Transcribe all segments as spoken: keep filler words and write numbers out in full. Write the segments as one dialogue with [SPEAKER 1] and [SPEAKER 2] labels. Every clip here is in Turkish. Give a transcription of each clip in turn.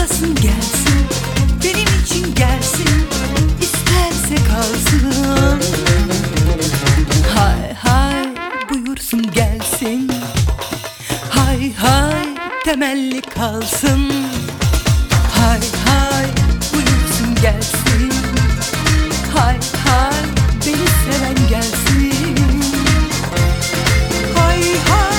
[SPEAKER 1] Toplasın gelsin, benim için gelsin, isterse kalsın. Hay hay buyursun gelsin, hay hay temelli kalsın. Hay hay buyursun gelsin, hay hay beni seven gelsin. Hay hay.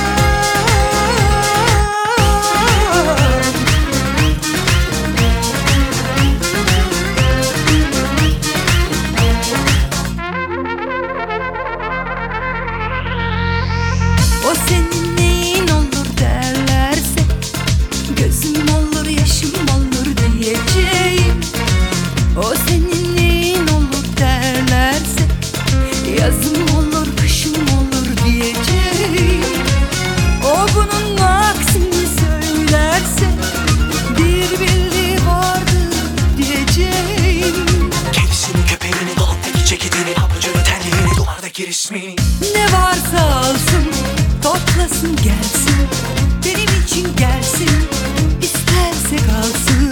[SPEAKER 1] O senin neyin olur derlerse, gözüm olur yaşım olur diyeceğim. O senin neyin olur derlerse, yazım olur kışım olur diyeceğim. O bunun aksini söylerse, bir bildiği vardır diyeceğim.
[SPEAKER 2] Kedisini, köpeğini, dolaptaki ceketini, papucunu, terliğini, duvardaki resmini.
[SPEAKER 1] Ne varsa alsın, toplasın gelsin, benim için gelsin, isterse kalsın.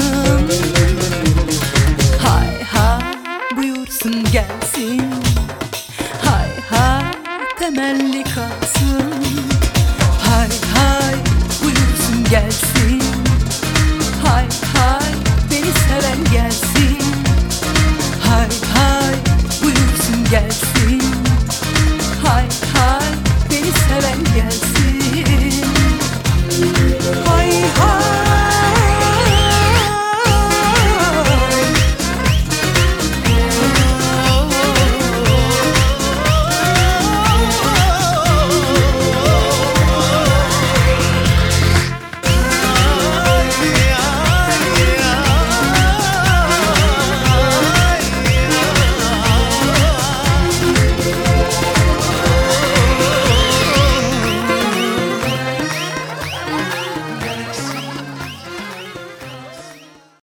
[SPEAKER 1] Hay hay buyursun gelsin, hay hay temelli kalsın. Hay hay buyursun gelsin, hay hay beni seven gelsin. Hay hay buyursun gelsin, hay